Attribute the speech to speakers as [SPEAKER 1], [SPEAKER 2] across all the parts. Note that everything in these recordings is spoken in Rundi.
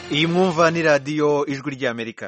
[SPEAKER 1] iyi mwumva ni radiyo ijwi ry'Amerika.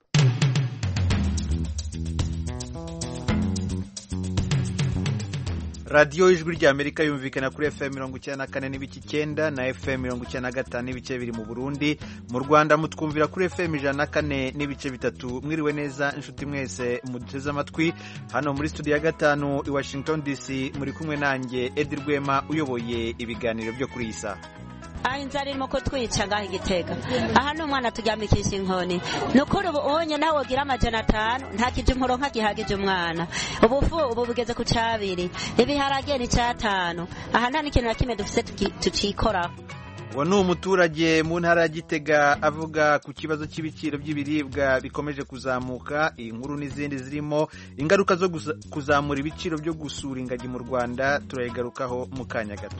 [SPEAKER 1] radiyo ijwi ry'Amerika yumvikana kuri FM 94 n'ibice 9 na FM 95 n'ibice biri mu Burundi. Mu Rwanda mutwumvira kuri FM 104 n'ibice 3. Mwiriwe neza inshuti mwese muduteze amatwi hano muri studio ya 5 i Washington DC. Muri kumwe nanjye Edi Rwema uyoboye ibiganiro byo kuri isa.
[SPEAKER 2] Inzara irimo ko twica ngaho Igitega. Aha n'umwana turyamikisha inkoni. Nukuri ubonye nawe wogira 500 nta kije umuronka gihagije umwana. Ubu bugeze ku 2. Ibiharage ni 5. Aha nta n'ikintu nakime dufite tukikora.
[SPEAKER 1] Uwo ni umuturage mu ntara ya Gitega avuga ku kibazo cy'ibiciro by'ibiribwa bikomeje kuzamuka. Iyi nkuru n'izindi zirimo ingaruka zo kuzamura ibiciro byo gusura ingagi mu Rwanda turayigarukaho mu kanya gato.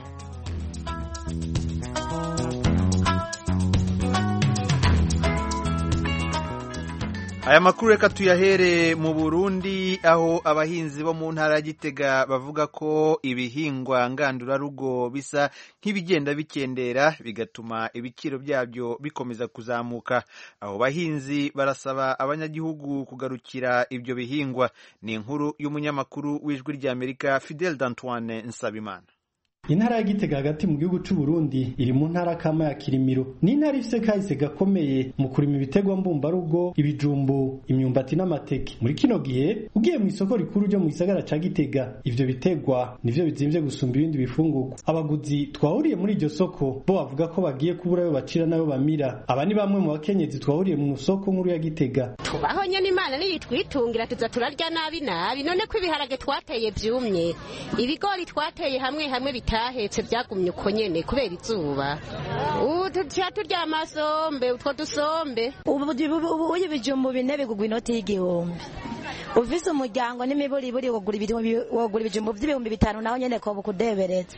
[SPEAKER 1] Aya makuru reka tuyahere mu Burundi aho abahinzi bo mu ntara ya Gitega bavuga ko ibihingwa ngandurarugo bisa nk'ibigenda bikendera bigatuma ibiciro byabyo bikomeza kuzamuka. Abo bahinzi barasaba abanyagihugu kugarukira ibyo bihingwa. Ni inkuru y'umunyamakuru w'ijwi ry'Amerika Fidel D'Antoine Nsabimana.
[SPEAKER 3] Intara ya Gitega hagati mu gihugu c'u Burundi iri mu ntara kama ya Kirimiro. Ni intara ifise kahise gakomeye mu kurima ibitegwa mbumbarugo, ibijumbu, imyumbati n'amateke. Muri kino gihe ugiye mu isoko rikuru ryo mu gisagara ca Gitega, ivyo bitegwa nivyo bizimvye gusumba ibindi bifungurwa. Abaguzi twahuriye muri iryo soko bo bavuga ko bagiye kubura ayo bacira nayo bamira. Aba ni bamwe mu bakenyezi twahuriye mu soko nkuru ya Gitega.
[SPEAKER 4] Tubaho nyene Imana niyitwitungira tuza turarya nabi none ko ibiharage twateye vyumye, ibigori twateye hamwe tahetse byagumye uko nyene kubera izuba. Turya amasombe utwo dusombe.
[SPEAKER 5] Ubu ibijumbu bine bigugwa inoti y'igihumbi. Uvise umuryango n'imiburi wogura ibijumbu by'ibihumbi 5 naho nyene ko bukudeberetse.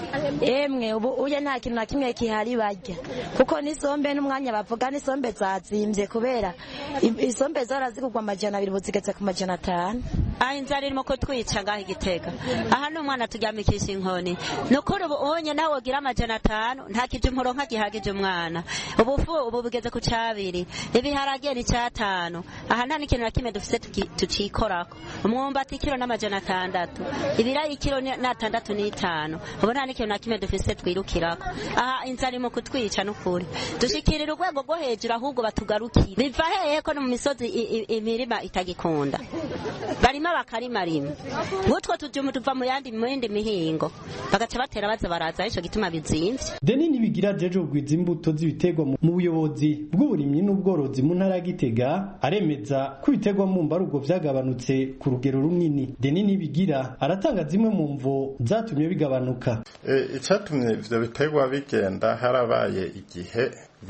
[SPEAKER 5] Emwe ubu uye nta kintu na kimwe kihari barya. Kuko n'isombe n'umwanya bavuga n'isombe zazimbye kubera isombe zora zigugwa 200 buzigetse ku 500.
[SPEAKER 2] Inzara irimo ko twica ngaho Igitega. Aha n'umwana turyamikisha inkoni. Nukuri ubonye nawe wogira 500 nta kije umuronka gihagije umwana. Ubu bugeze ku 2. Ibiharage ni 5. Aha nta n'ikintu nakime dufite tucikorako. Umwumbati kilo na 600. Ibirayi kilo na 6.5. Ubu nta n'ikintu nakime dufite twirukirako. Aha inzara irimo kutwica nukuri. Dushikirira urwego rwo hejuru ahubwo batugarukira. Biva hehe ko no mu misozi imirima itagikunda. Barima bakarimarima. Ngutwo tujumu tuva mu yindi mihingo. Bagaca batera baza baraza ico gituma bizimvye.
[SPEAKER 3] Deni nibigira jeje ugwiza imbuto z'ibitegwa mu buyobozi bw'uburimyi n'ubworozi mu ntara ya Gitega aremeza ko ibitegwa mu mbarugo vyagabanutse ku rugero runini. Deni nibigira aratanga zimwe mu mvo zatumye bigabanuka.
[SPEAKER 6] Icatumye ivyo bitegwa bigenda harabaye igihe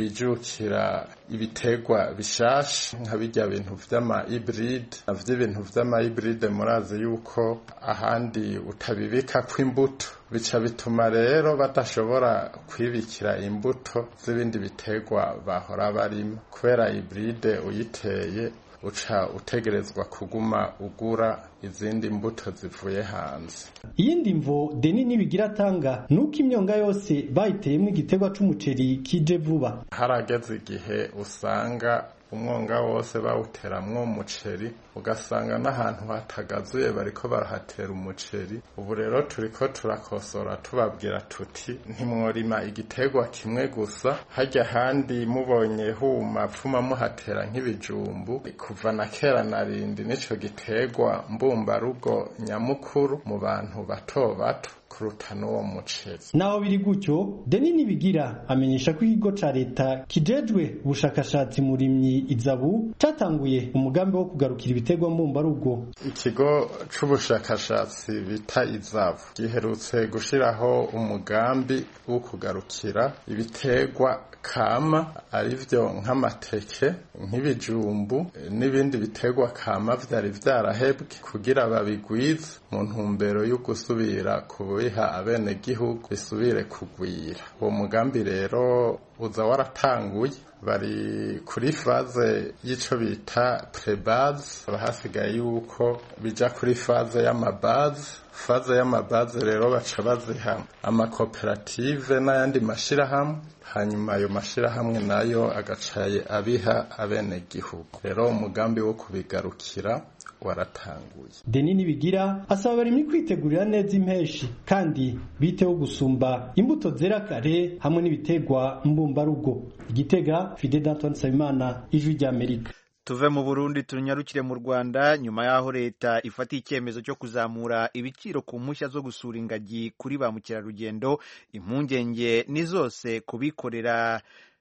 [SPEAKER 6] bijukira ibitegwa bishasha nka bijya bintu vy'ama hybride ibintu vy'ama hybride murazi yuko ahandi utabibika kw'imbuto bica bituma rero badashobora kwibikira imbuto z'ibindi bitegwa bahora barima kubera hybride uyiteye uca utegerezwa kuguma ugura izindi mbuto zivuye hanze.
[SPEAKER 3] Iyindi mvo Deni nibigira tanga nuko imyonga yose bayiteyemo igitegwa c'umuceri kije vuba.
[SPEAKER 6] Harageze igihe usanga umwonga wose bawuteramwo umuceri ugasanga n'ahantu hatagazuye bariko barahatera umuceri. Ubu rero turiko turakosora tubabwira tuti ntimworima igitegwa kimwe gusa, hajya handi mubonye huma pfuma muhatera nk'ibijumbu. Kuva na kera narindi nico gitegwa mbumbarugo nyamukuru mu bantu bato bato kuruta n'uwo muceri.
[SPEAKER 3] Naho biri gutyo Deni nibigira amenyesha ko ikigo ca leta kijejwe ubushakashatsi murimyi Izabu catanguye umugambi wo kugarukira ibitegwa mbumbarugo.
[SPEAKER 6] Ikigo c'ubushakashatsi bita Izabu giherutse gushiraho umugambi wo kugarukira ibitegwa kama arivyo nk'amateke nk'ibijumbu n'ibindi bitegwa kama vyari vyarahebwe kugira babigwize mu ntumbero yo gusubira kubiha abene gihugu bisubire kugwira. Uwo mugambi rero uza waratanguye bari kuri faze y'ico bita pre-base bahasigaye yuko bija kuri faze y'amabaze. Faze y'amabaze rero baca baziha amakoperative n'ayandi mashirahamwe, hanyuma ayo mashirahamwe nayo agacaye abiha abenegihugu. Rero umugambi wo kubigarukira waratanguye.
[SPEAKER 3] Denis Nibigira asaba abarimyi kwitegurira neza impeshi kandi biteho gusumba imbuto zera kare hamwe n'ibitegwa mbumbarugo. Igitega, Fidel Antoine Nsabimana, Ijwi ry'Amerika.
[SPEAKER 1] Tuve mu Burundi tunyarukire mu Rwanda nyuma yaho leta ifatiye icyemezo cyo kuzamura ibiciro ku mpushya zo gusura ingagi kuri ba mukerarugendo. Impungenge ni zose kubikorera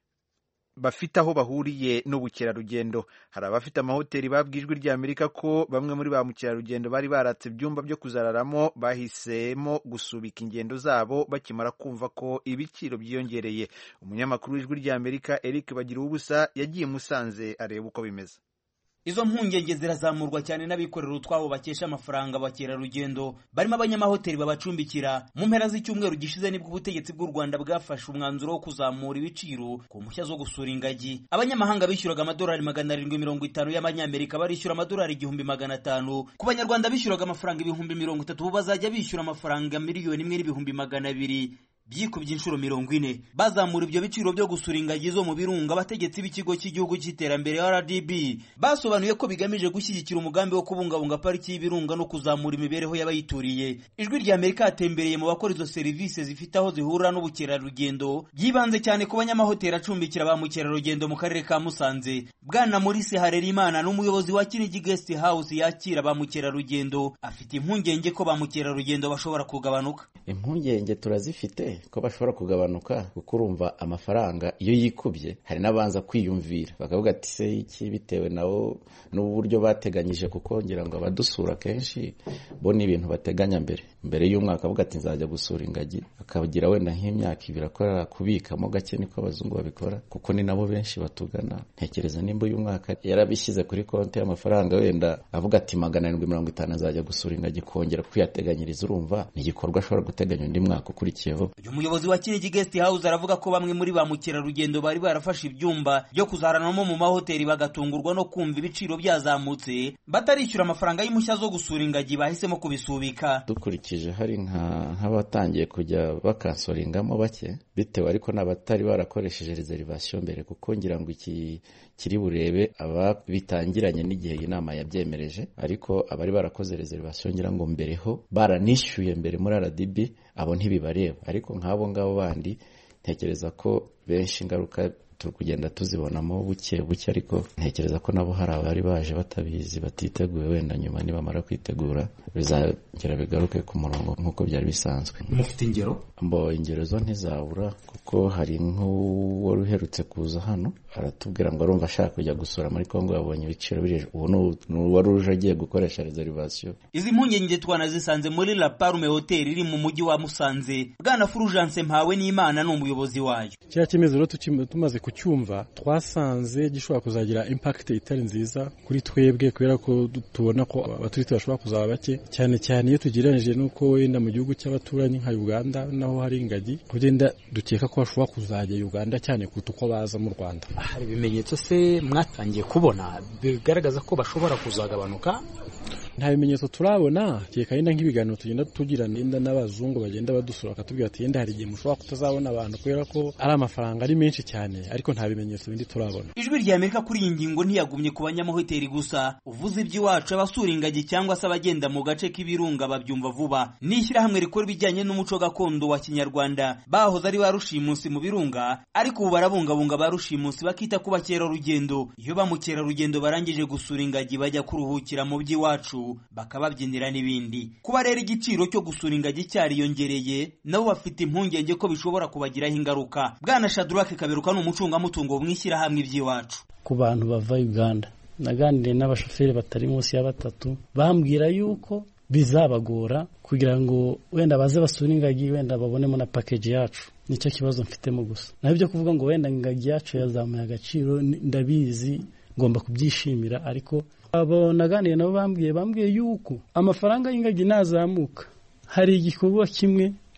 [SPEAKER 1] bafite aho bahuriye n'ubukerarugendo. Hari abafite amahoteli babwijwe ry'Amerika ko bamwe muri ba mukerarugendo bari baratse ibyumba byo kuzararamo bahisemo gusubika ingendo zabo bakimara kumva ko ibiciro byiyongereye. Umunyamakuru w'Ijwi ry'Amerika Eric Bagiruwubusa yagiye Musanze areba uko bimeze.
[SPEAKER 7] Izo mpungenge zirazamurwa cyane n'abikorera utwabo bakesha amafaranga bakerarugendo barimo abanyamahoteli babacumbikira. Mu mpera z'icyumweru gishize nibwo ubutegetsi bw'u Rwanda bwafashe umwanzuro wo kuzamura ibiciro ku mpushya zo gusura ingagi. Abanyamahanga bishyuraga amadolari 750 y'amanyamerika barishyura amadolari 1500. Ku banyarwanda bishyuraga amafaranga 30,000 bo bazajya bishyura amafaranga 1,200,000 byikubye inshuro 40. Bazamura ibyo biciro byo gusura ingagi zo mu birunga. Abategetsi b'ikigo cy'igihugu cy'iterambere RDB basobanuye ko bigamije gushyigikira umugambi wo kubungabunga pariki y'ibirunga no kuzamura imibereho y'abayituriye. Ijwi ry'Amerika yatembereye mu bakora izo serivisi zifite aho zihurira n'ubukerarugendo, byibanze cyane ku banyamahoteli acumbikira ba mukerarugendo mu karere ka Musanze. Bwana Maurice Harerimana n'umuyobozi wa Kinigi Guest House yakira ba mukerarugendo afite impungenge ko ba mukerarugendo bashobora kugabanuka.
[SPEAKER 8] Impungenge turazifite ko bashobora kugabanuka kuko urumva amafaranga iyo yikubye hari nabanza kwiyumvira bakavuga ati se iki bitewe nawo n'uburyo bateganyije, kuko ngira ngo abadusura kenshi bo ni ibintu bateganya mbere y'umwaka avuga ati nzajya gusura ingagi, akagira wenda nk'imyaka ibiri akora kubikamo gake, niko abazungu babikora kuko ni nabo benshi batugana. Ntekereza nimba uyu mwaka yarabishyize kuri konti y'amafaranga wenda avuga ati 750 nzajya gusura ingagi, kongera kwiyateganyiriza urumva ni igikorwa ashobora guteganya undi mwaka ukurikiyeho.
[SPEAKER 7] Uyu muyobozi wa Kinigi Guest House aravuga ko bamwe muri ba mukerarugendo bari barafashe ibyumba byo kuzaranamo mu mahoteli bagatungurwa no kumva ibiciro byazamutse, batarishyura amafaranga y'impushya zo gusura ingagi bahisemo kubisubika.
[SPEAKER 8] Dukurikije hari nk'abatangiye kujya bakansoringamo bake bitewe ariko n'abatari barakoresheje reservation mbere, kuko ngira ngo iki kiri burebe aba bitangiranye n'igihe inama yabyemereje, ariko abari barakoze reservation ngira ngo mbereho baranishyuye mbere muri RDB abo ntibibareba, ariko nk'abo ngabo bandi ntekereza ko benshi ingaruka turi kugenda tuzibonamo buke, ariko ntekereza ko nabo hari abari baje batabizi batiteguye, wenda nyuma nibamara kwitegura bizagera bigaruke ku murongo nk'uko byari bisanzwe.
[SPEAKER 7] Mufite ingero?
[SPEAKER 8] Ingero zo ntizabura kuko hari nk'uwari uherutse kuza hano aratubwira ngo arumva ashaka kujya gusura muri Kongo, yabonye ibiciro bireje, ubu n'uwari uje agiye gukoresha reservation.
[SPEAKER 7] Izi mpungenge twanazisanze muri La Palme Hotel iri mu mujyi wa Musanze. Bwana Fulgence Mpawe n'Imana n'umuyobozi wayo.
[SPEAKER 9] Kira kimezo rero tumaze kucyumva twasanze gishobora kuzagira impact itari nziza kuri twebwe, kubera ko tubona ko abaturiste bashobora kuzaba bake cyane iyo tugereranije nuko wenda mu gihugu cy'abaturanyi nka Uganda naho hari ingagi, kugenda dukeka ko bashobora kuzajya Uganda cyane kuruta uko baza mu Rwanda.
[SPEAKER 10] Hari ibimenyetso se mwatangiye kubona bigaragaza ko bashobora kuzagabanuka?
[SPEAKER 9] Nta bimenyetso turabona, keka yenda nk'ibiganiro tugenda tugira nenda n'abazungu bagenda badusura akatubwira ati yenda hari igihe mushobora kutazabona abantu kubera ko ari amafaranga ari menshi cyane, ariko nta bimenyetso bindi turabona.
[SPEAKER 7] Ijwi ry'Amerika kuri iyi ngingo ntiyagumye ku banyamahoteli gusa. Uvuze iby'iwacu abasura ingagi cyangwa se abagenda mu gace k'ibirunga babyumva vuba. N'ishyirahamwe rikora ibijyanye n'umuco gakondo wa Kinyarwanda bahoze ari ba rushimusi mu birunga, ariko ubu barabungabunga ba rushimusi bakita ku bakerarugendo. Iyo ba mukerarugendo barangije gusura ingagi bajya kuruhukira mu by'iwacu bakababyinira n'ibindi. Kuba rero igiciro cyo gusura ingagi cyariyongereye, nabo bafite impungenge ko bishobora kubagiraho ingaruka. Bwana Shadrack Kaberuka ni umucungamutungo mwishyirahamwe iby'iwacu.
[SPEAKER 11] Ku bantu bava Uganda naganiriye n'abashoferi batari munsi ya 3 bambwira yuko bizabagora kugira ngo wenda baze basura ingagi, wenda babonemo na package yacu. Nicyo kibazo mfitemo gusa. Naho byo kuvuga ngo wenda ingagi yacu yazamuye agaciro ndabizi, ngomba kubyishimira, ariko abo naganiriye nabo bambwiye yuko amafaranga y'ingagi nazamuka hari igikorwa kimwe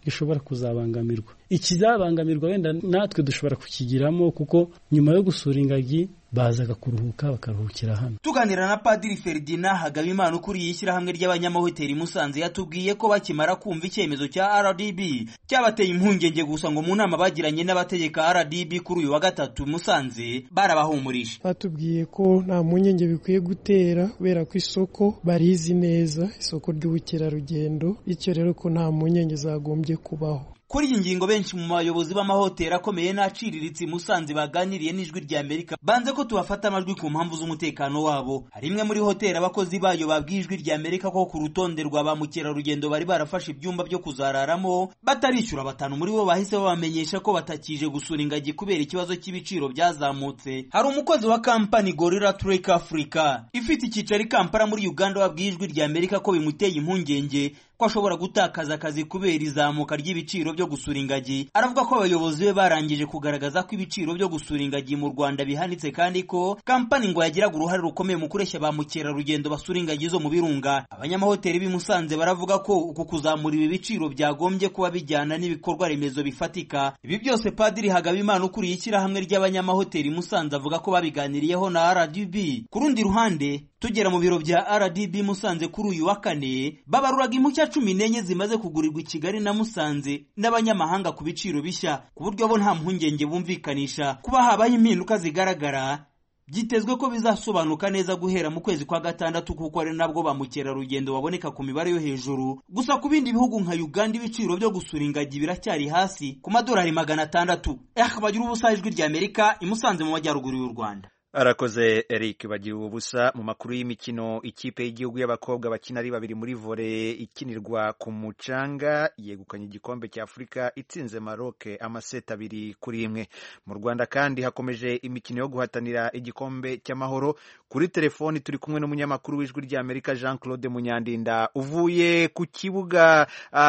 [SPEAKER 11] gishobora kuzabangamirwa. Ikizabangamirwa wenda natwe dushobora kukigiramo kuko nyuma yo gusura ingagi bazaga kuruhuka bakaruhukira hano.
[SPEAKER 7] Tuganira na Padiri Ferdinand Hagabimana ukuriye ishyirahamwe ry'abanyamahoteli Musanze yatubwiye ko bakimara kumva icyemezo cya RDB cyabateye impungenge gusa ngo mu nama bagiranye n'abategeka RDB kuri uyu wa gatatu Musanze barabahumurije.
[SPEAKER 12] Batubwiye ko nta mpungenge bikwiye gutera kubera ko isoko barizi neza, isoko ry'ubukerarugendo, icyo rero ko nta mpungenge zagombye kubaho.
[SPEAKER 7] Kuri iyi ngingo benshi mu bayobozi b'amahoteli akomeye n'aciriritse Musanze baganiriye n'ijwi rya Amerika banze ko tubafata amajwi ku mpamvu z'umutekano wabo. Hari imwe muri hoteli abakozi bayo babwiye ijwi rya Amerika ko ku rutonde rwa ba mukerarugendo bari barafashe ibyumba byo kuzararamo batarishyura, batanu muri bo bahise babamenyesha ko batakije gusura ingagi kubera ikibazo cy'ibiciro byazamutse. Hari umukozi wa kampani Gorilla Trek Africa ifite icyicaro i Kampala muri Uganda wabwiye ijwi rya Amerika ko bimuteye impungenge ko ashobora gutakaza akazi kubera izamuka ry'ibiciro byo gusura ingagi. Aravuga ko abayobozi be barangije kugaragaza ko ibiciro byo gusura ingagi mu Rwanda bihanitse kandi ko kampani ngo yagiraga uruhare rukomeye mu kureshya ba mukerarugendo basura ingagi zo mu birunga. Abanyamahoteli b'i Musanze baravuga ko uku kuzamura ibi biciro byagombye kuba bijyana n'ibikorwa remezo bifatika. Ibi byose Padiri Hagabimana ukuriye ishyirahamwe ry'abanyamahoteli Musanze avuga ko babiganiriyeho na RDB. Ku rundi ruhande tugera mu biro bya RDB Musanze kuri uyu wa kane babaruraga impushya 14 zimaze kugurirwa i Kigali na Musanze n'abanyamahanga ku biciro bishya, ku buryo bo nta mpungenge bumvikanisha kuba habaye impinduka zigaragara. Byitezwe ko bizasobanuka neza guhera mu kwezi kwa gatandatu kuko ari nabwo ba mukerarugendo baboneka ku mibare yo hejuru. Gusa ku bindi bihugu nka Uganda ibiciro byo gusura ingagi biracyari hasi ku madolari 600. Bagira ubusa ijwi rya Amerika i Musanze mu majyaruguru y'u Rwanda.
[SPEAKER 1] Arakoze Eric bagira ubusa. Mu makuru y'imikino, ikipe y'igihugu y'abakobwa bakina ari babiri muri volley ikinirwa ku mucanga yegukanye igikombe cya Afurika itsinze Maroc amaseti 2-1. Mu Rwanda kandi hakomeje imikino yo guhatanira igikombe cy'amahoro. Kuri telefoni turi kumwe n'umunyamakuru w'ijwi rya Amerika Jean Claude Munyandinda uvuye ku kibuga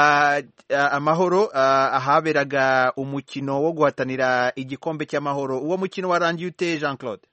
[SPEAKER 1] amahoro ahaberaga umukino wo guhatanira igikombe cy'amahoro. Uwo mukino warangiye ute Jean Claude?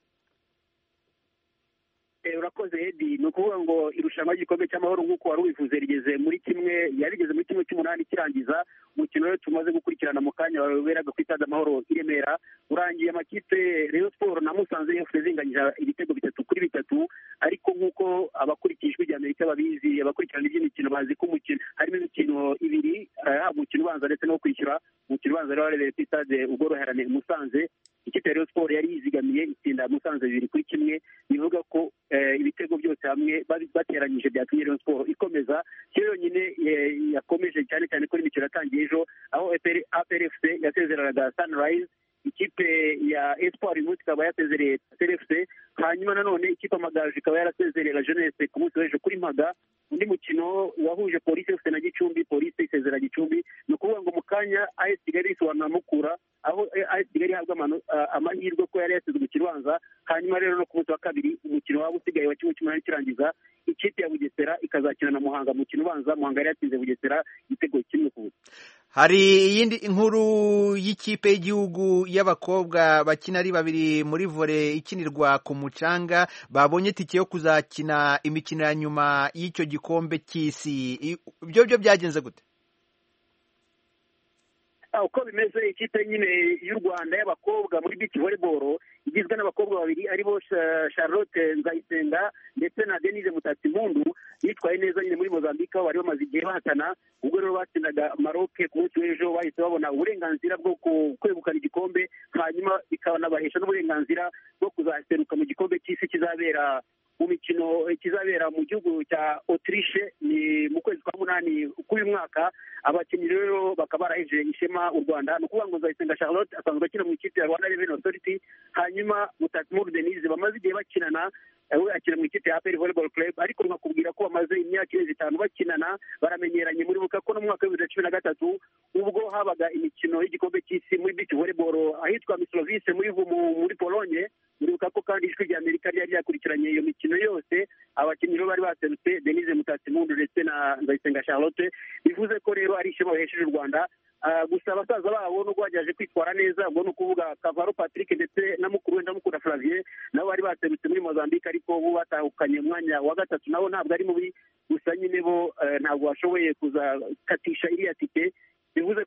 [SPEAKER 13] Urakoze Edi, ni ukuvuga ngo irushanwa ry'igikombe cy'amahoro nk'uko wari ubivuze yarigeze muri kimwe cy'umunani kirangiza. Umukino rero tumaze gukurikirana mu kanya waberaga ku Stade Amahoro i Remera urangiye amakipe Rayon Sport na Musanze FC zinganyije ibitego 3-3, ariko nk'uko abakurikije ijwi rya Amerika babizi, abakurikirana iby'imikino bazi ko umukino harimo imikino ibiri, umukino ubanza ndetse no kwishyura. Umukino ubanza rero warebeye ku Stade ubworoherane Musanze, ikipe ya Rayon Sport yari yizigamiye itsinda Musanze 2-1. Bivuga ko ibitego byose hamwe bateranyije byatumye Rayon Sport ikomeza. Cyo yonyine yakomeje cyane cyane kuri imikino yatangiye ejo, aho APRFC yasezeranaga Sunrise, ikipe ya Espoir Youth ikaba yasezereye TFC, hanyuma nanone ikipe Amagaju ikaba yarasezerera Jeunesse ku munsi w'ejo kuri Mpaga. Undi mukino wahuje Police FC na Gicumbi, Police isezera Gicumbi. Ni ukuvuga ngo mu kanya AS Kigali isobanura Mukura, aho AS Kigali ihabwa amahirwe ko yari yasezwe mu kibanza. Hanyuma rero no ku munsi wa kabiri umukino waba usigaye wa kimwe cy'umunani kirangiza, ikipe ya Bugesera ikazakina na Muhanga. Mu kino ubanza Muhanga yari yatsinze Bugesera igitego 1-0.
[SPEAKER 1] Hari iyindi inkuru y'ikipe y'igihugu y'abakobwa bakina ari babiri muri volley ikinirwa ku mucanga babonye tike yo kuzakina imikino ya nyuma y'icyo gikombe cy'isi. Ibyo byagenze gute?
[SPEAKER 13] Uko bimeze, ikipe nyine y'u Rwanda y'abakobwa muri beach volleyball igizwe n'abakobwa babiri aribo Charlotte Nzayisenga ndetse na Denise Mutatsimpundu yitwaye neza nyine muri Mozambique, aho bari bamaze igihe bahatana. Ubwo rero batsinaga Maroc ku munsi w'ejo bahise babona uburenganzira bwo kwegukana igikombe, hanyuma bikanabahesha n'uburenganzira bwo kuzaseruka mu gikombe cy'isi kizabera mu mikino kizabera mu gihugu cya Autriche ni mu kwezi kwa 8 k'uyu mwaka. Abakinnyi rero bakaba baraheje ishema u Rwanda. Ni ukuvuga ngo Nzayisenga Charlotte asanzwe akina mu ikipe ya Rwanda Revenue Authority, hanyuma Mutatsimpundu Denise bamaze igihe bakinana, we akina mu ikipe ya APR Volleyball Club, ariko nkakubwira ko bamaze imyaka 5 bakinana, baramenyeranye. Muribuka ko no mu mwaka wa 2013 ubwo habaga imikino y'igikombe cy'isi muri beach volleyball ahitwa Mysłowice muri Pologne. Muribuka ko kandi ijwi rya Amerika ryari yakurikiranye iyo mikino yose. Abakinnyi bari baserutse Denise Mutatsimpundu ndetse na Nzayisenga Charlotte. Bivuze ko rero ari ishema bahesheje u Rwanda. Gusa abasaza babo nubwo bajaje kwitwara neza, ubwo no kuvuga Kavaro Patrick ndetse na mukuru wenda Mukura Flavien nabo bari baserutse muri Mozambique, ariko bo batahukanye umwanya wa gatatu. Nabo ntabwo ari mubi, gusa nyine bo ntabwo bashoboye kuzakatisha iriya tike. Bivuze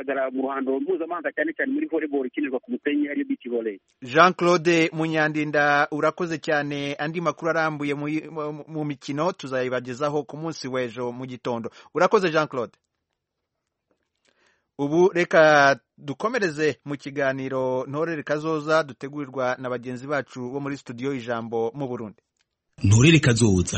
[SPEAKER 13] kugaragara mu ruhando mpuzamahanga cyane cyane muri volleyball ikinirwa ku musenyi ariyo beach volley.
[SPEAKER 1] Jean Claude Munyandinda urakoze cyane. Andi makuru arambuye mu mikino tuzayibagezaho ku munsi w'ejo mu gitondo. Urakoze Jean Claude. Ubu reka dukomereze mu kiganiro Ntorere Kazoza dutegurirwa na bagenzi bacu bo muri studio Ijambo mu Burundi.
[SPEAKER 14] Ntorere Kazoza.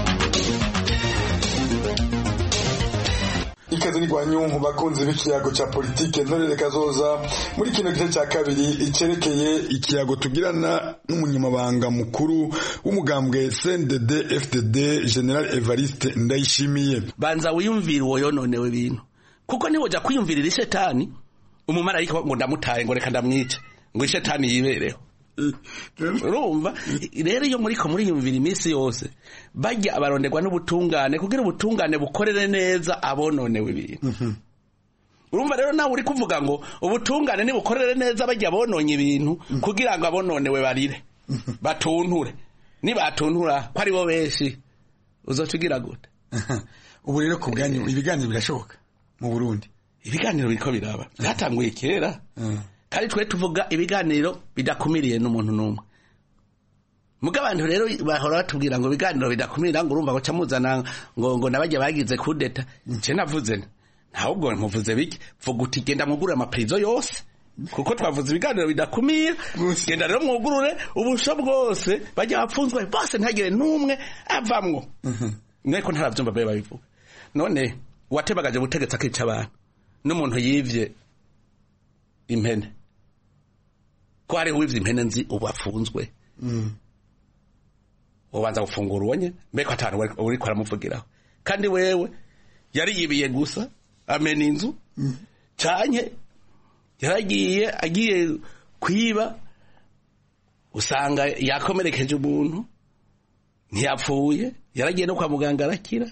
[SPEAKER 15] Ikaze ni gwanyungu bakunze b'ikiyago cha politike Ntorere Kazoza muri kino gice cya kabiri icerekeye ikiyago tugirana n'umunyamabanga mukuru w'umugambwe CNDD FDD General Evariste Ndayishimiye.
[SPEAKER 14] Banza wiyumvira uwo yononewe ibintu kuko niwoja kwiyumvirira ishetani umumarayika ngo ndamutaye ngo reka ndamwice ngo ishetani yibereho. Urumva rero iyo muriko muriyumvira iminsi yose bajya abaronderwa n'ubutungane kugira ubutungane bukorere neza abononewe ibintu. Urumva rero nawe uri kuvuga ngo ubutungane ni bukorere neza bajya bononye ibintu kugira ngo abononewe barire batunture nibatuntura ko ari bo benshi uzotugira gute?
[SPEAKER 15] Ubu rero ku bwanyu ibiganiro birashoboka mu Burundi?
[SPEAKER 14] Ibiganiro biriko biraba byatanguye kera kandi twe tuvuga ibiganiro bidakumiriye n'umuntu n'umwe. Muga abantu rero bahora batubwira ngo ibiganiro bidakumira ngo urumva ko camuzana ngo nabajya bagize kudeta. Je navuze ntabwo muvuze biki vuga uti genda mugura amaprizo yose kuko twavuze ibiganiro bidakumira genda rero mwugurure ubusho bwose bajya bapfunzwe bose ntagire n'umwe avamwo. Mweko ntaravyumva babe babivuga. None watebagaje butegetsa kica abantu n'umuntu yivye impene ko ari wivye impene nzi ubafunzwe ubanza gufungura uwonye mbeko atanu uri kwaramuvugiraho kandi wewe yari yibiye gusa amena inzu canke agiye kwiba usanga yakomerekeje umuntu ntiyapfuye yaragiye no kwa muganga arakira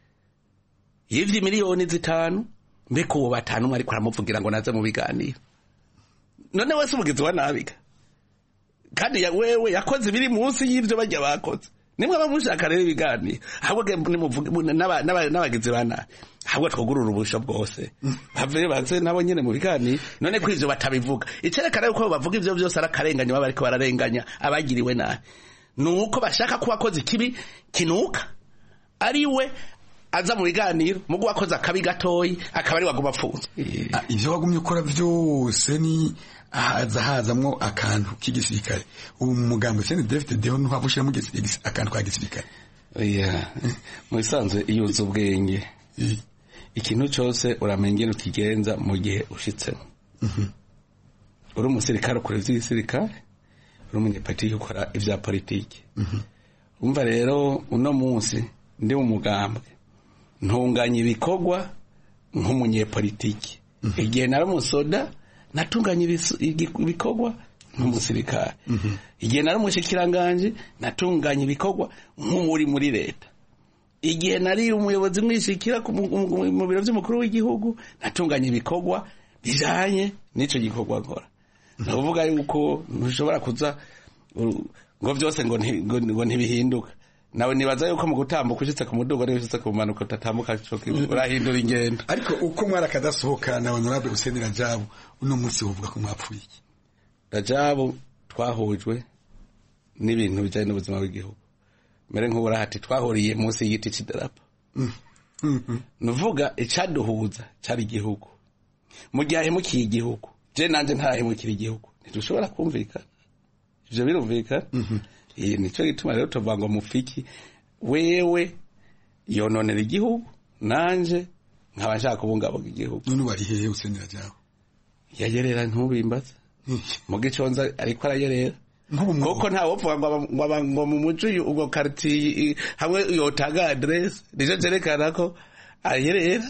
[SPEAKER 14] yivye miliyoni 5 mbeko uwo batanu mwari kwaramuvugira ngo naze mu biganiro. None wese umugizi wa nabiga kandi wewe yakoze ibiri munsi y'ivyo bajya bakoze nimwe bamushaka rero ibiganiro ahubwo nimuvuge n'abagizi bana ahubwo twugurura ubusho bwose bave baze nabo nyene mu biganiro. None ko ivyo batabivuga icerekana yuko bavuga ivyo byose arakarenganya baba ariko bararenganya abagiriwe nabi nuko bashaka kuba koze ikibi kinuka ariwe aza mu biganiro mugo wakoze akabi gatoyi akaba ari waguma apfunze.
[SPEAKER 15] Ivyo wagumye ukora byose ni hazamwo akantu k'igisirikare ubu mugambo cyane David Deho ntuhabushira mu gisirikare akantu ka gisirikare.
[SPEAKER 14] Mu bisanzwe iyo uzi ubwenge ikintu cyose uramenya ukigenza mu gihe ushitse. Uri umusirikare ukora ivy'isirikare uri umunyepolitiki ukora ivya politiki. Umva rero uno munsi ndi umugambwe ntunganya ibikorwa nk'umunyepolitiki. Igihe nari umusoda natunganya ibikorwa nk'umusirikare. Igihe nari umushikiranganje natunganya ibikorwa nk'umuri muri leta. Igihe nari umuyobozi mwishikira mu biro by'umukuru w'igihugu natunganya ibikorwa bijanye n'ico gikorwa nkora. Ndavuga yuko ntushobora kuza ngo byose ngo ntibihinduka. Nawe nibaza yuko mu gutambuka ushitse ku mudugo ari ushitse ku manuko tatambuka coke urahindura ingendo.
[SPEAKER 15] Ariko uko mwara kadasohoka na honorable Hussein Rajabu uno munsi uvuga ko mwapfuye iki?
[SPEAKER 14] Rajabu twahujwe n'ibintu bijanye n'ubuzima bw'igihugu. Mere nk'ubura hati twahuriye munsi y'igiti c'idarapo. Nuvuga icaduhuza cari igihugu. Mu gihe ahemukiye igihugu je nanje ntahemukira igihugu ntidushobora kumvikana. Ivyo birumvikana. Nico gituma rero tuvuga ngo mufiki wewe yononera igihugu nanje nkaba nshaka kubungabunga igihugu.
[SPEAKER 15] None wari hehe usenera jawe?
[SPEAKER 14] Yayerera ntubimbaza mu giconza ariko arayerera koko nta wopfa ngo mu muco ubwo quartier hamwe yotaga address nico cerekana ko ayerera.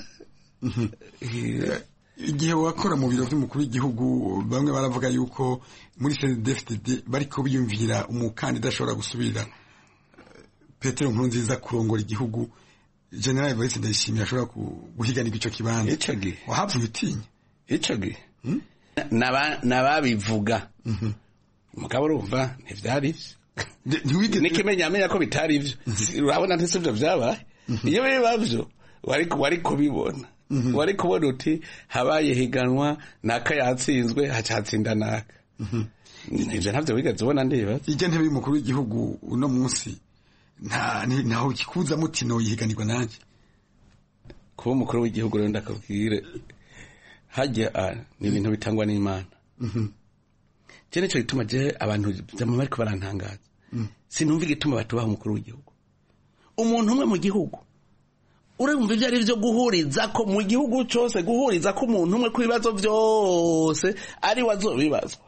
[SPEAKER 15] Igihe wakora mu biro by'umukuru w'igihugu bamwe baravuga yuko muri CNDD-FDD bariko biyumvira umukandida ashobora gusubira Petero Nkurunziza kurongora igihugu. General Evariste Ndayishimiye ashobora guhiganirwa ico kibanza.
[SPEAKER 14] Ico gihe
[SPEAKER 15] wahavuye utinya
[SPEAKER 14] ico gihe nababivuga mugabo urumva ntivyari ivyo nikimenya amenya ko bitari ivyo urabona ntese ivyo vyabaye iyo bibavyo wari kubibona wari kubona uti habaye higanwa naka yatsinzwe hacatsinda naka ivyo ntavyo wigeze ubona ndibaza
[SPEAKER 15] ije ntebe y'umukuru w'igihugu uno munsi ntaho kikuza mutino yihiganirwa nanje
[SPEAKER 14] kuba umukuru w'igihugu rero ndakubwire hajya ni ibintu bitangwa n'Imana je nico gituma je abantu byama bariko barantangaza sinumva igituma batubaha umukuru w'igihugu umuntu umwe mu gihugu urumva ibyo ari byo guhuriza ko mu gihugu cyose guhuriza ko umuntu umwe ku bibazo byose ari wazobibazwa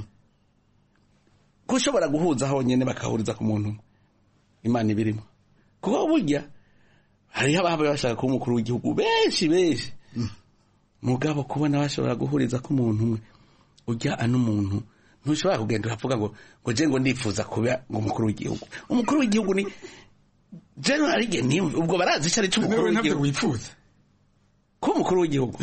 [SPEAKER 14] kushobora guhuza honyene bakahuriza ku muntu umwe Imana ibirimo kuko burya hariho ababa bashaka kuba umukuru w'igihugu benshi mugabo kubona bashobora guhuriza ko umuntu umwe ujya n'umuntu ntushobora kugenda uravuga ngo je ngo ndifuza kuba umukuru w'igihugu umukuru w'igihugu ni general igeni ubwo barazi cyari cy'umukuru w'igihugu
[SPEAKER 15] wifuza
[SPEAKER 14] ko umukuru w'igihugu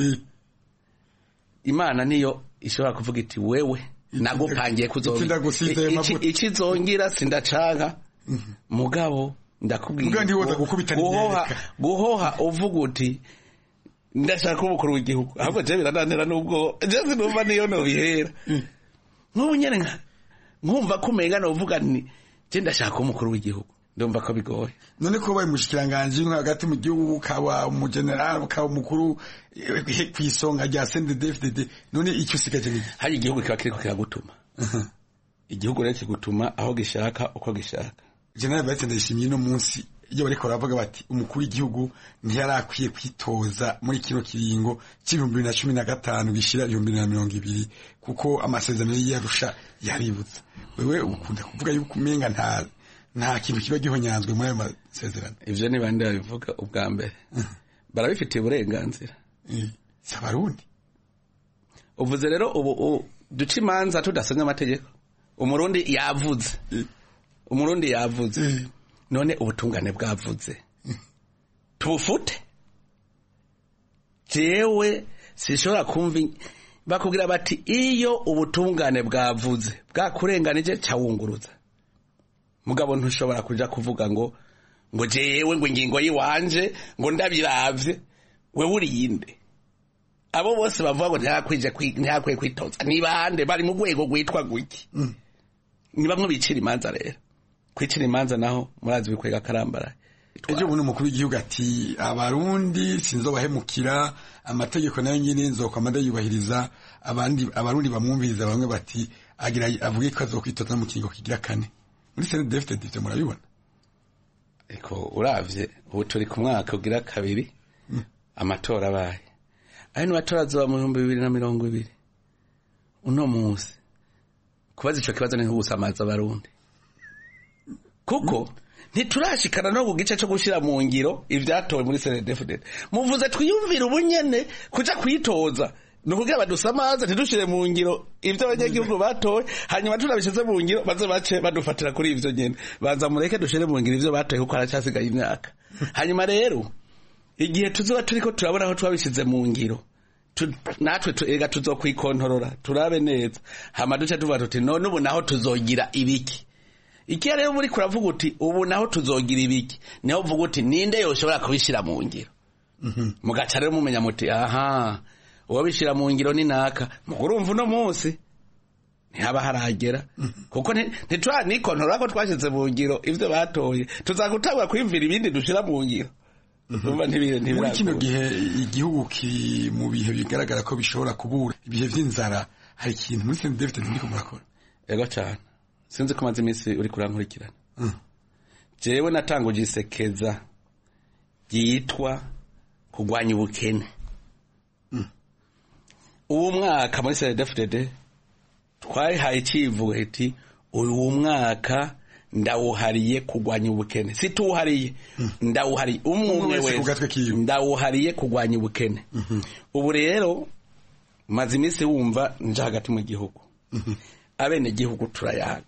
[SPEAKER 14] Imana niyo ishobora kuvuga iti wewe nagupangiye kuzoba ikizongira sindacanka mugabo ndakubwira guhoha uvuga uti ndashaka umukuru w'igihugu ahubwo je birananira nubwo je sinumva niyo no bihera nk'ubu nyene nkumva kumenga no uvuga ni je ndashaka umukuru w'igihugu ndumva ko bigoye
[SPEAKER 15] none ko baye mushikiranganje hagati mu gihugu kaba mu general kaba mukuru kwisonga rya CNDD-FDD none icyo sigaje ni
[SPEAKER 14] hari igihugu kiba kiriko kiragutuma igihugu rero kigutuma aho gishaka uko gishaka
[SPEAKER 15] general batende ishimye no munsi iyo bariko baravuga bati umukuru w'igihugu ntiyarakwiye kwitoza muri kino kiringo c'2015 gishira 2020 kuko amasezerano y'Arusha yaributsa wewe ukunda kuvuga yuko umenga nta kintu kiba gihonyanzwe muri ayo masezerano
[SPEAKER 14] ivyo ni bande babivuga ubwa mbere barabifitiye uburenganzira
[SPEAKER 15] s'abarundi
[SPEAKER 14] uvuze rero ubu duca imanza tudasanya amategeko umurundi yavuze none ubutungane bwavuze tubufute jewe sishobora kumva bakubwira bati iyo ubutungane bwavuze bwakurenganije cawunguruza mugabo ntushobora kuja kuvuga ngo jewe ngo ingingo yiwanje ngo ndabiravye we uriyinde abo bose bavuga ngo ntiyakwiye kwitoza ni bande bari mu rwego rwitwa guki ni bamwe bicira imanza rero kwicira imanza naho murazi bikwega karambara
[SPEAKER 15] ejo buno mukuru w'igihugu ati abarundi sinzobahemukira amategeko nayo nyine nzokwamada yubahiriza abarundi bamwumviriza bamwe bati agira avuge ko azokwitoza mu kingo kigira kane muri CNDD-FDD murabibona
[SPEAKER 14] eko uravye ubu turi ku mwaka ugira kabiri amatora abaye ayo matora azoba mu 2020 uno munsi kubaza ico kibazo ni nk'ugusamaza abarundi kuko ntiturashikana no kugice cyo gushira mu ngiro ivyatowe muri CNDD-FDD muvuze twiyumvira ubunyene kuja kwitoza nukugira badusamaza ntidushire mu ngiro ivyo abanyagihugu batowe hanyuma turabishize mu ngiro bace badufatira kuri ivyo nyene banza mureke dushire mu ngiro ivyo batowe kuko aracyasigaye imyaka hanyuma rero igihe tuzoba turiko turabona aho twabishize mu ngiro natwe ega tuzokwikontorora turabe neza hama duce tuvuga tuti none ubu naho tuzogira ibiki iki rero muri kuravuga uti ubu naho tuzogira ibiki niho uvuga uti ninde yoshobora kubishira mu ngiro mugaca rero mumenya muti aha uwabishira mu ngiro ni naka mugurumva uno munsi ntihaba haragera kuko ntitwanikontorora ko twashize mu ngiro ivyo batoye tuzagutangura kwimvira ibindi dushira mu ngiro
[SPEAKER 15] muri kino gihe igihugu mu bihe bigaragara ko bishobora kubura ibihe vy'inzara hari ikintu muri CNDD-FDD ndiko murakora
[SPEAKER 14] ego cyane sinzi ko maze iminsi uri kurankurikirana jewe natanguje isekeza ryitwa kugwanya ubukene uwo mwaka muri CNDD-FDD twayihaye icivugo iti uyu mwaka ndawuhariye kugwanya ubukene situhariye ndawuhariye umwe wese ndawuhariye kugwanya ubukene ubu rero maze iminsi wumva nje hagati mu gihugu abene gihugu turayaga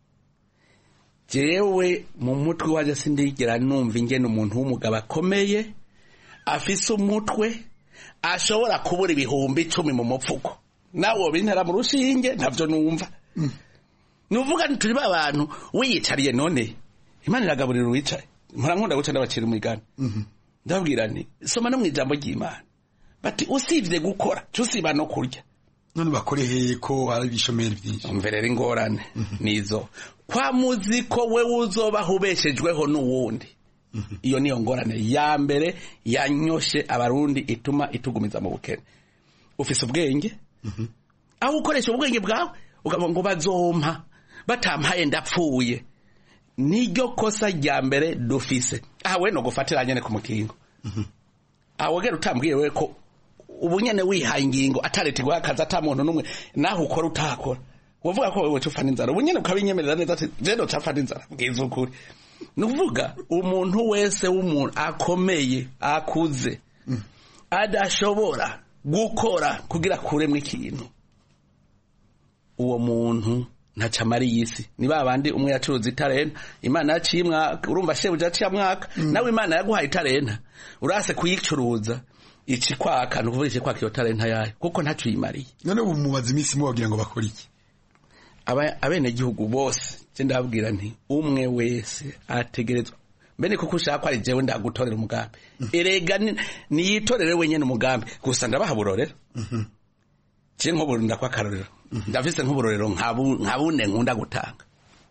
[SPEAKER 14] jewe mu mutwe waje sindigera numva ingene umuntu w'umugabo akomeye afise umutwe ashobora kubura ibihumbi 10 mu mupfuko nawo bintera mu rushinge ntavyo numva nuvuga nturi babantu wiyicariye none Imana iragaburira uwicaye mpora nkunda guca ndabacira umugani ndabwira nti soma no mu ijambo ry'Imana bati usibye gukora cusiba no kurya
[SPEAKER 15] none bakoreheye ko ari bishomeri byinshi
[SPEAKER 14] umverera ingorane nizo kwa muzi ko we uzoba hubeshejweho n'uwundi iyo niyo ngorane ya mbere yanyoshe abarundi ituma itugumiza mu bukene ufise ubwenge aho ukoresha ubwenge bwawe ukavuga ngo bazompa batampaye ndapfuye niryo kosa rya mbere dufise aha we no gufatira nyene ku mukingo aho gera utambwiye we ko ubunyene wihaye ingingo ataretegwa akaza atamuntu numwe naho ukora utakora uvuga ko wewe tufana inzara ubunyene ukabinyemerera neza ati je ndo tafana inzara bwiza ukuri nuvuga umuntu wese w'umuntu akomeye akuze adashobora gukora kugira kuremwe ikintu uwo muntu ntacamari yisi ni babandi umwe yacuruza itarenta imana yacimwa urumva shebuja cyamwaka nawe imana yaguhaye itarenta urase kuyicuruza iki kwaka nuvuga kwaka iyo talenta yayo kuko ntacu yimariye
[SPEAKER 15] none ubu mubaza iminsi mu bagira ngo bakora iki
[SPEAKER 14] abene gihugu bose je ndabwira nti umwe wese ategerezwa mbene kuko ushaka ari jewe ndagutorera umugambi erega ni yitorere wenyene umugambi gusa ndabahaburorera je nk'ubu ndakwa karorero ndafise nk'uburorero nkabune nkunda gutanga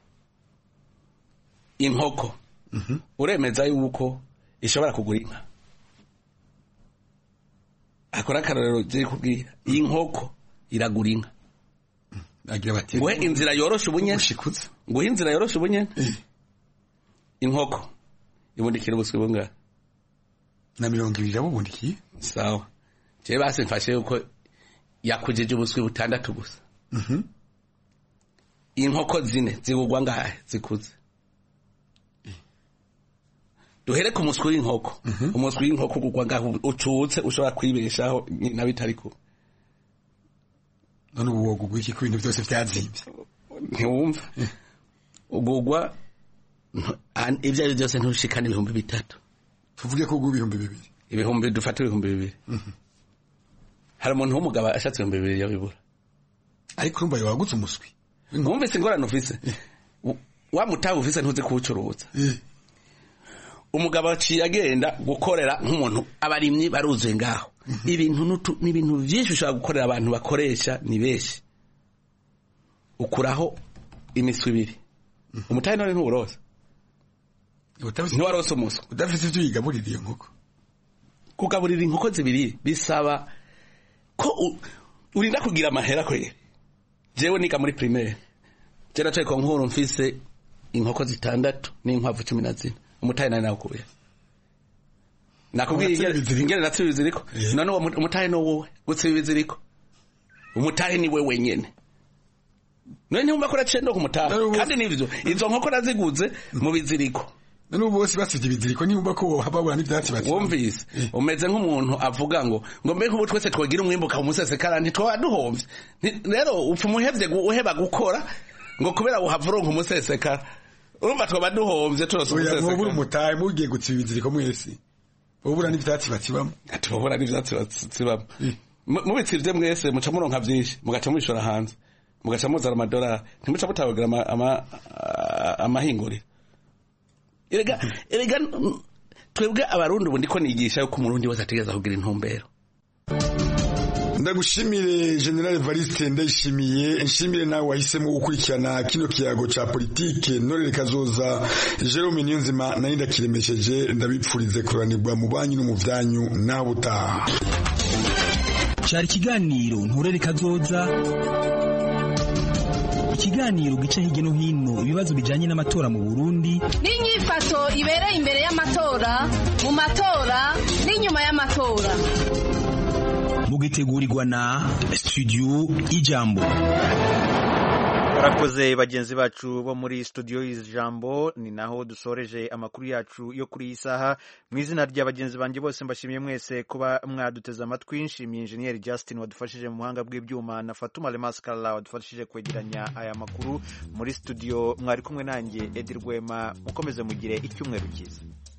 [SPEAKER 14] inkoko uremeza yuko ishobora kugura inka akora akarorero je kubwira inkoko iragura inka
[SPEAKER 15] agira bati
[SPEAKER 14] ngo inzira yoroshe ubunyene ngo inzira yoroshe ubunyene inkoko ibundikira ubuswi bunga
[SPEAKER 15] na 200 yabubundikiye
[SPEAKER 14] sawa je base mfashe uko yakujeje ubuswi butandatu gusa inkoko zine zigugwa ngahe zikuze duhere ku muswi w'inkoko umuswi w'inkoko gugwa ngaho ucutse ushobora kwibeshaho na bitari ko
[SPEAKER 15] none ubu wogugwa iki ku bintu byose byazimvye
[SPEAKER 14] ntiwumva ugugwa ibyo ari byose ntushikana 3,000
[SPEAKER 15] tuvuge ko ugugwa 2,000
[SPEAKER 14] dufata 2,000 hari umuntu w'umugabo ashatse 2,000 yabibura
[SPEAKER 15] ariko urumva yawagutse umuswi
[SPEAKER 14] mwumvise ingorane ufise wa mutabu ufise ntuzi kuwucuruza umugabo aciye agenda gukorera nk'umuntu abarimyi baruzuye ngaho ibintu n'ibintu byinshi ushaka gukorera abantu bakoresha ni beshi ukuraho imiswi 2 umutahe none nturoza ntiwarose umuswi
[SPEAKER 15] udafite ivyo yigaburira iyo nkoko
[SPEAKER 14] kugaburira inkoko 2 bisaba ko urinda kugira amahera kwere jewe nika muri primaire je nacaye ko nkuru mfise inkoko 6 n'inkwavu 14 umutahe nane nakuye nakubwiye ingere natsubiza ziriko none umutahe no wowe gutsubiza ziriko umutahe ni wewe nyene none ntumba ko racendo kumutahe kandi nivyo izo nkoko naziguze mu biziriko
[SPEAKER 15] none ubu bose basivye biziriko nimba ko hababura n'ivyatsi bati
[SPEAKER 14] wumvise umeze nk'umuntu avuga ngo mbe nk'ubu twese twagira umwimbuka umusesekara ntitwaduhomvye rero upfa umuhevye uheba gukora ngo kubera uhavuronka umusesekara urumva twaba duhomvye turose umusesekara
[SPEAKER 15] ubu umutahe mugiye gutsiba biziriko mwese ubura n'ivyatsi bakibamo
[SPEAKER 14] atubura n'ivyatsi bakibamo mubitsivye mwese muca muronka vyinshi mugaca mwishora hanze mugaca muzana amadolari ntimuca mutabagira amahinguriro erega twebwe abarundi ubu ndiko nigisha yuko umurundi wese ategeza kugira intumbero
[SPEAKER 15] ndagushimire General Evariste ndayishimiye nshimire nawe wahisemo gukurikirana kino kiyago ca politike Norere Kazoza Jerome Niyonzima nari ndakiremesheje ndabipfurize kuranirwa mu banyu no mu vyanyu naho butaha
[SPEAKER 16] cyari kiganiro Nturere Kazoza ikiganiro gica hirya no hino ibibazo bijanye n'amatora mu Burundi
[SPEAKER 17] n'inyifato ibereye imbere y'amatora mu matora n'inyuma y'amatora
[SPEAKER 16] mugitegurirwa na Studio Ijambo.
[SPEAKER 1] Barakoze bagenzi bacu bo muri Studio Ijambo, ni naho dusoreje amakuru yacu yo kuri isaha. Mu izina rya bagenzi banje bose mbashimiye mwese kuba mwaduteza amatwi. Nshimiye Engineer Justin wadufashije mu buhanga bw'ibyuma na Fatuma Lemaskala wadufashije kwegeranya aya makuru. Muri studio mwari kumwe nanjye Edir Rwema, mukomeze mugire icyumweru cyiza.